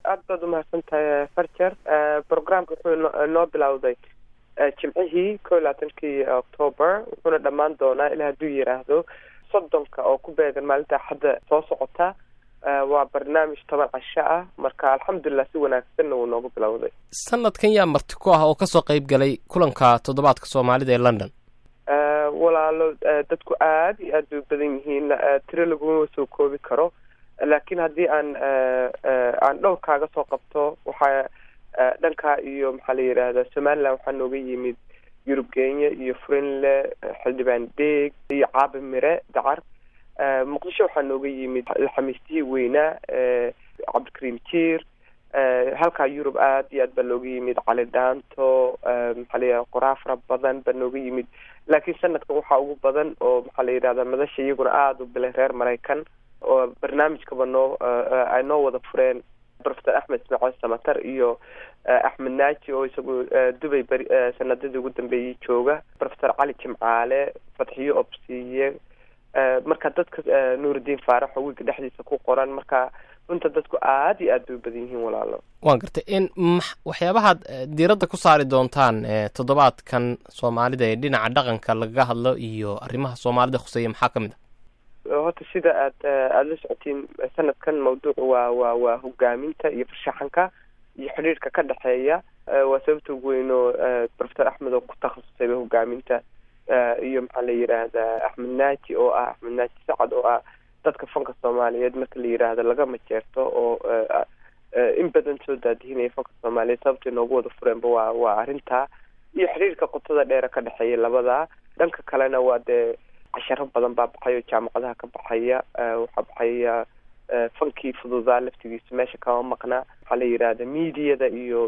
aad baad umahadsantahay farjer programka wuxuu noo bilowday jimcihii 21 October wuxuuna dhammaan doonaa ilaa hadduu yiraahdo 30 oo ku beegan maalinta Axadda soo socota. waa barnaamij 10 casho ah, marka alxamdulillah si wanaagsan uu noogu bilowday. sanadkan yaa marti ku ah oo ka soo qayb galay kulanka toddobaadka Soomaalida ee London. walaalo dadku aad iyo aad u badan yihiin, tiro lagu soo koobi karo, laakiin haddii aan dhowr kaaga soo qabto waxa dhanka iyo maxaa la yiraahdaa Somaliland waxaa nooga yimid Yurub Kenya iyo Furinle Xildhibaan Deeg iyo Caabi Mire Dacar. Muqdisho waxaa nooga yimid xamiistii weynaa Cabdikariim Jiir. halka Yurub aad iyo aad baa looga yimid Cali Dhaanto, maxaa la yiraahdaa qoraafra badan baa nooga yimid, laakiin sanadkan waxaa ugu badan oo maxaa la yiraahdaa madasha iyaguna aad u bilay reer Mareykan oo barnaamijkaba ay noo wada fureen Professor Ahmed Ismail Samatar iyo Ahmed Naaji oo isagu Dubai sanadadii ugu dambeeyay jooga, Professor Cali Jimcaale, Fatxiyo Obsiye, marka dadka Nuuruddin Faarax oo wiilka dhexdiisa ku qoran, marka runta dadku aad iyo aad u badan yihiin walaalo. waan gartay in waxyaabaha diiradda ku saari doontaan toddobaadkan Soomaalida ee dhinaca dhaqanka laga hadlo iyo arrimaha Soomaalida khuseeya maxaa kamid ah? horta sida aad la socotiin sanadkan mawduucu waa hogaaminta iyo farshaxanka iyo xiriirka ka dhaxeeya. waa sababta ugu weyn oo Professor Ahmed oo ku takhasusay hogaaminta iyo maxaa la yiraahdaa Ahmed Naaji oo ah Ahmed Naaji Sacad oo ah dadka fanka Soomaaliyeed marka la yiraahdo laga majeerto oo in badan soo daadihinaya fanka Soomaaliyeed. sababta noogu wada fureenba waa arrinta iyo xiriirka qotada dheer ka dhaxeeya labada. dhanka kalena waa dee casharo badan baa baxayo jaamacadaha ka baxaya, waxaa baxaya fankii fududaa laftigiisa meesha kama maqna. waxaa la yiraahdaa miidiyada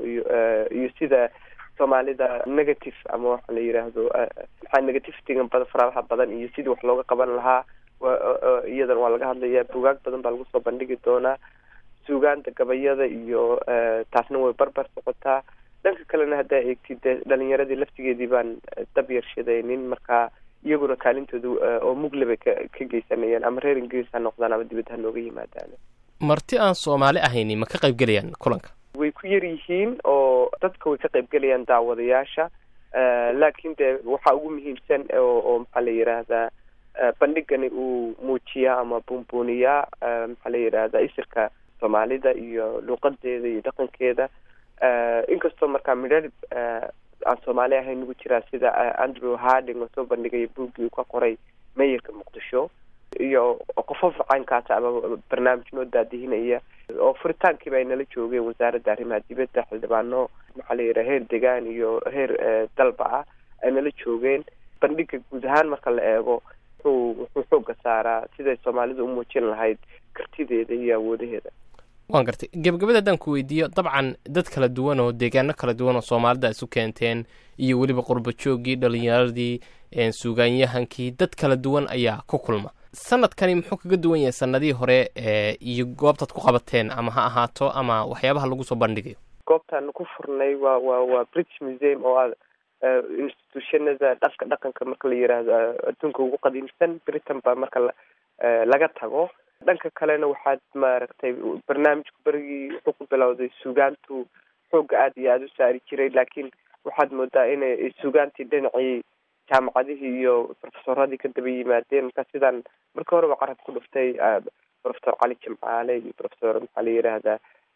iyo sida Soomaalida negative ama waxa la yiraahdo maxaa negativity-ga faraha badan iyo sidii wax looga qaban lahaa iyadan waa laga hadlayaa. buugaag badan baa lagu soo bandhigi doonaa, suugaanta gabayada iyo taasna way barbar socotaa. dhanka kalena haddaa eegtid dhalinyaradii laftigeedii baan dab yarshadaynin, marka iyaguna kaalintooda oo mugleba ka geysanayaan, ama reer Ingiriis ha noqdaan ama dibadda ha nooga yimaadaan. marti aan Soomaali ahayni ma ka qayb galayaan kulanka? way ku yar yihiin oo dadka way ka qayb galayaan daawadayaasha, laakiin dee waxaa ugu muhiimsan oo maxaa la yiraahdaa bandhigani uu muujiyaa ama buunbuuniyaa maxaa la yiraahdaa isirka Soomaalida iyo luqadeeda iyo dhaqankeeda. inkastoo markaa midhar aan Soomaali ahayn ugu jiraa sida Andrew Harding oo soo bandhigay buuggii uu ka qoray Mayorka Muqdisho iyo qofof caynkaas ama barnaamij noo daadihinaya oo furitaankiiba ay nala joogeen wasaaradda arrimaha dibadda, xildhibaano maxaa la yiraahdaa heer degaan iyo heer dalba ah ay nala joogeen. bandhiga guud ahaan marka la eego wuxuu xooga saaraa siday Soomaalidu u muujin lahayd kartideeda iyo awoodaheeda. waan gartay gabagabada haddaan ku weydiiyo, dabcan dad kala duwan oo deegaano kala duwan oo Soomaalida isu keenteen iyo weliba qurbo joogii, dhalinyaradii, suugaanyahankii, dad kala duwan ayaa ku kulma. sanadkani muxuu kaga duwan yahay sanadihii hore iyo goobtaad ku qabateen ama ha ahaato ama waxyaabaha lagu soo bandhigayo? goobtaan ku furnay waa British Museum oo ah institutionada dhaqanka marka la yiraahdo adduunka ugu qadiimsan. Britain baa marka laga tago. dhanka kalena waxaad maaragtay barnaamijku berigii wuxuu ku bilowday suugaantu xooga aad iyo aad u saari jiray, laakiin waxaad moodaa inay suugaantii dhinacii jaamacadihii iyo professoradii ka daba yimaadeen. marka sidaan marka horeba carab ku dhuftay Professor Cali Jimcaale iyo Professor maxaa la yiraahdaa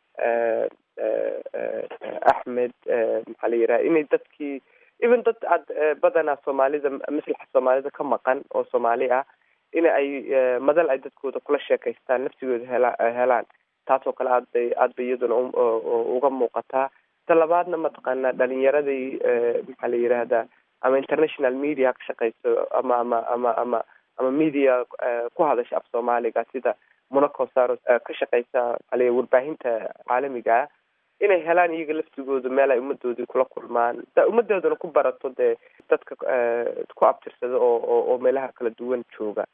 Ahmed maxaa la yiraahdaa inay dadkii even dad aad badanaa Soomaalida maslaxa Soomaalida ka maqan oo Soomaali ah in ay madal ay dadkooda kula sheekaystaan nafsigooda helaan. taasoo kale aad bay iyaduna uga muuqataa. talabaadna mataqaanaa dhalinyaradii maxaa la yiraahdaa ama international media ka shaqeyso ama media ku hadasha af Soomaaliga sida Monaco Saros ka shaqeysa warbaahinta caalamiga ah inay helaan iyaga laftigooda meel ay ummadoodii kula kulmaan, ummadoodana ku barato dee dadka ku abtirsada oo meelaha kala duwan jooga.